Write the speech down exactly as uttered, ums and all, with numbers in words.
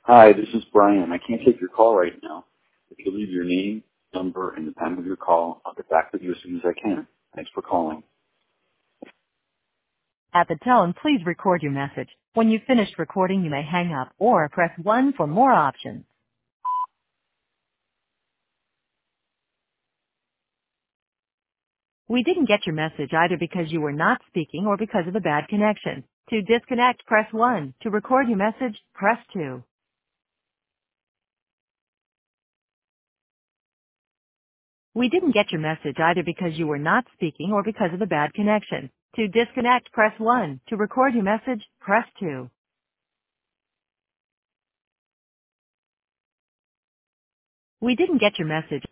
Hi, this is Brian. I can't take your call right now. If you leave your name, number, and the time of your call, I'll get back with you as soon as I can. Thanks for calling. At the tone, please record your message. When you've finished recording, you may hang up or press one for more options. We didn't get your message either because you were not speaking or because of a bad connection. To disconnect, press one. To record your message, press two. We didn't get your message either because you were not speaking or because of a bad connection. To disconnect, press one. To record your message, press two. We didn't get your message.